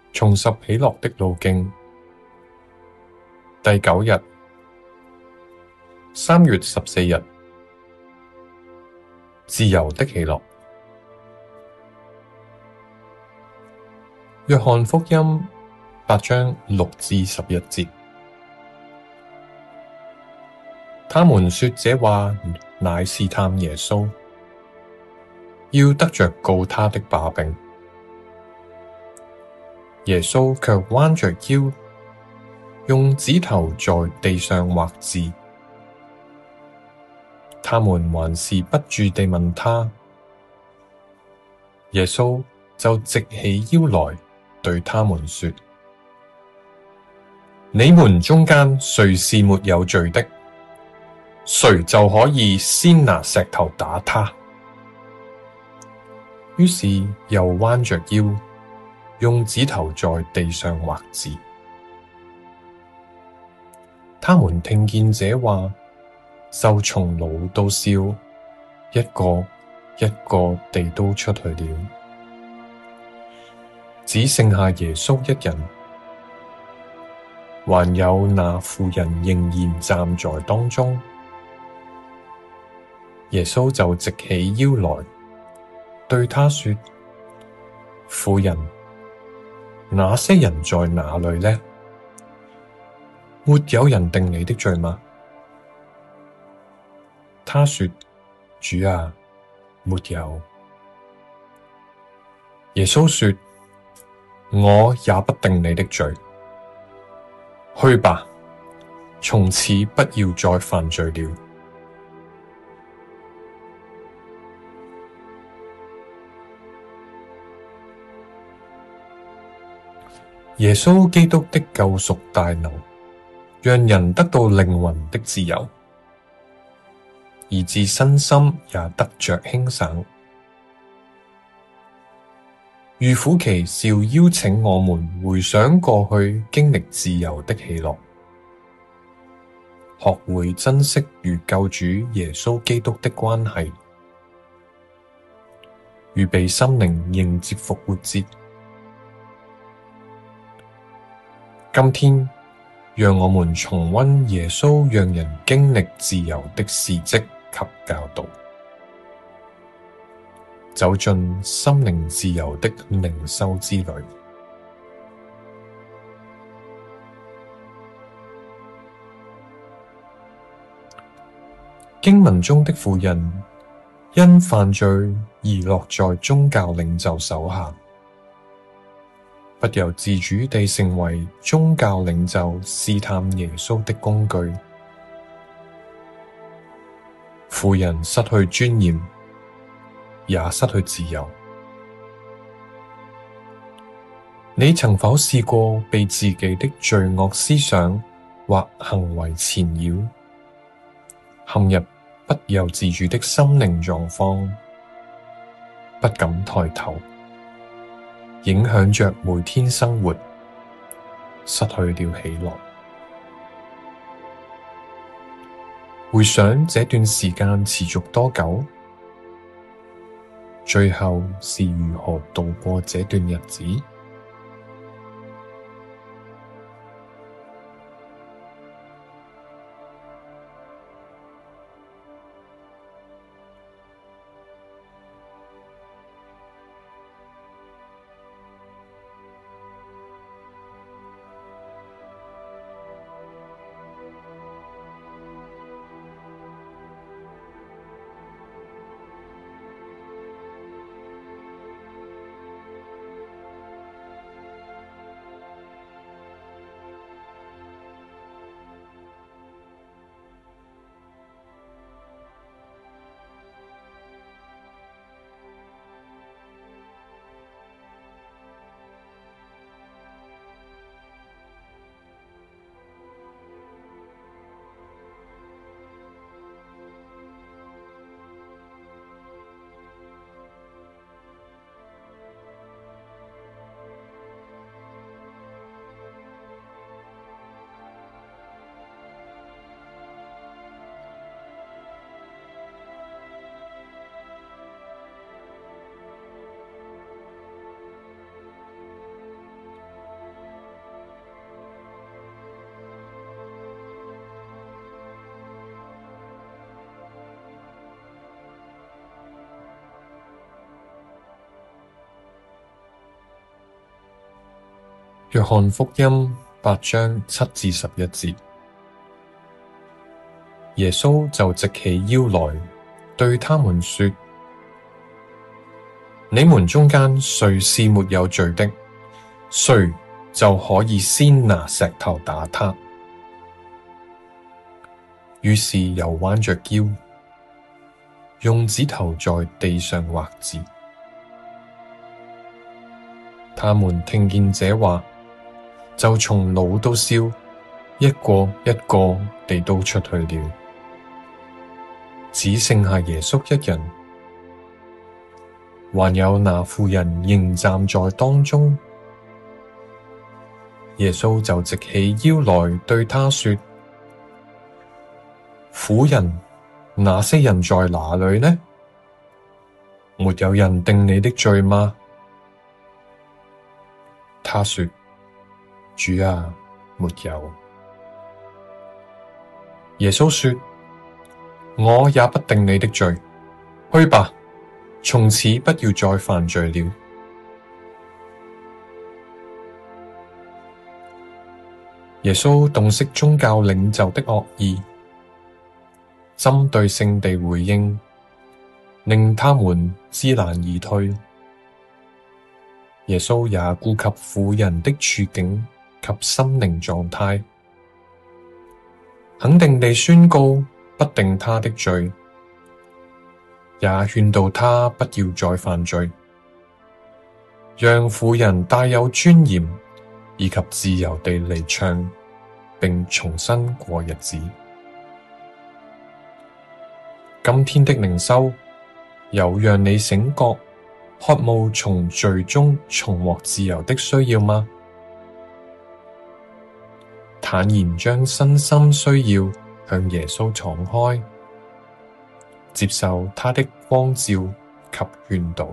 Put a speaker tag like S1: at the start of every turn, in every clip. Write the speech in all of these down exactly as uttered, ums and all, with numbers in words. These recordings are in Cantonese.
S1: 重拾喜樂的路徑。第九日，三月十四日，自由的喜樂。約翰福音八章六至十一節，他們說這話乃試探耶穌，要得着告他的把柄。耶穌卻彎着腰，用指頭在地上畫字。他們還是不住地問他，耶穌就直起腰來，對他們說：你們中間誰是沒有罪的，誰就可以先拿石頭打他。於是又彎着腰，用指頭在地上畫字。他們聽見這話，就從老到少，一個一個地都出去了，只剩下耶穌一人，還有那婦人仍然站在當中。耶穌就直起腰來，對她說：婦人，那些人在哪裏呢？沒有人定你的罪嗎？她說：主啊，沒有。耶穌說：我也不定你的罪，去吧，從此不要再犯罪了。耶穌基督的救贖大能，讓人得到靈魂的自由，以致身心也得着輕省。預苦期是要邀請我們回想過去經歷自由的喜樂，學會珍惜與救主耶穌基督的關係，預備心靈迎接復活節。今天，讓我們重溫耶穌讓人經歷自由的事蹟及教導，走進心靈自由的靈修之旅。經文中的婦人因犯罪而落在宗教領袖手下，不由自主地成為宗教領袖試探耶穌的工具。婦人失去尊嚴，也失去自由。你曾否試過被自己的罪惡思想或行為纏繞，陷入不由自主的心靈狀況，不敢抬頭，影響着每天生活，失去了喜樂？回想這段時間持續多久？最後是如何度過這段日子？ 約翰福音八章七至十一節，耶穌就直起腰來，對他們說：你們中間誰是沒有罪的，誰就可以先拿石頭打他。於是又彎着腰，用指頭在地上畫字。他們聽見這話，就從老到少，一個一個地都出去了，只剩下耶穌一人，還有那婦人仍站在當中。耶穌就直起腰來對她說：婦人，那些人在哪裏呢？沒有人定你的罪嗎？她說：主啊，沒有。耶穌說：我也不定你的罪，去吧，從此不要再犯罪了。耶穌洞悉宗教領袖的惡意，針對性地回應，令他們知難而退。耶穌也顧及婦人的處境及心靈狀態，肯定地宣告不定她的罪，也勸導她不要再犯罪，讓婦人帶有尊嚴以及自由地離場，並重新過日子。今天的靈修有讓你醒覺，渴慕從罪中重獲自由的需要嗎？坦然將身心需要向耶穌敞開，接受他的光照及勸導。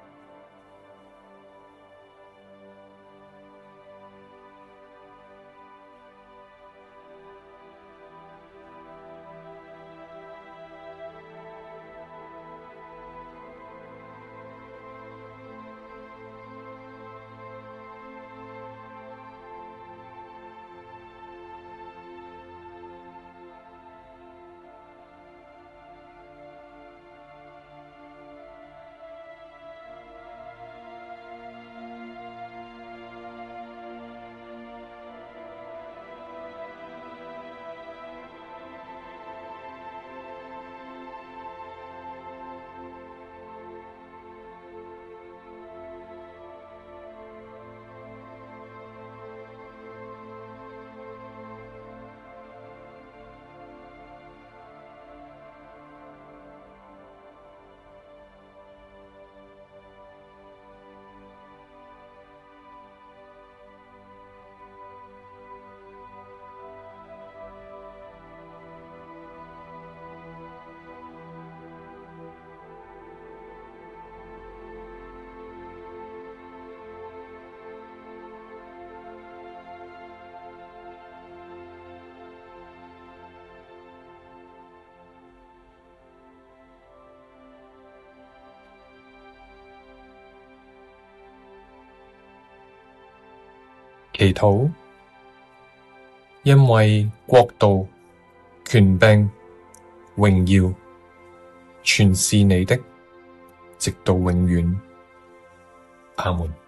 S1: 祈禱，因為國度、權柄、榮耀，全是你的，直到永遠。阿們。